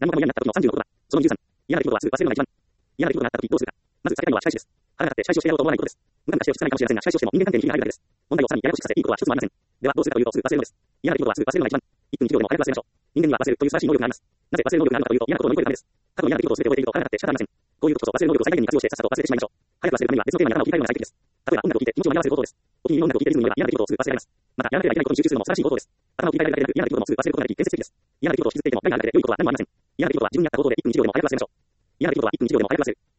何もかも嫌になった時の36ことだ。その23、嫌な出来事はすぐ忘れるのが一番。嫌な出来事があった時どうするか。まず避けたいのは仕返しです。腹が立って仕返しをしてやろうと思わないことです。無駄な仕返しをしないかもしれませんが、仕返しをしても人間関係に火が入るだけです。問題をさらにややこしくさせていいことは一つもありません。ではどうするかというとすぐ忘れるのです。嫌な出来事はすぐ忘れるのが一番。1分1秒でも早く忘れましょう。人間には忘れるという素晴らしい能力があります。なぜ忘れる能力があるのかというと、嫌なことを乗り越えるためです。過去の嫌な出来事を全て覚えていると腹が立って仕方ありません。こういう時こそ忘れる能力を最大限に活用してさっさと忘れてしまいましょう。早く忘れるためには別のテーマに頭を切り替えるのが最適です。例えば音楽を聴いて気持ちを紛らわせることです。お気に入りの音楽を聴いてリズムに乗れば嫌な出来事をすぐ忘れられます。また、やらなければいけないことに集中するのも素晴らしい方法です。頭を切り替えるだけでなく嫌な出来事もすぐ忘れることができ、建設的です。嫌な出来事を引きずっていても害があるだけで良いことは何もありません。嫌な出来事は自分にあったことで1分1秒でも早く忘れましょう。嫌な出来事は1分1秒でも早く忘れる。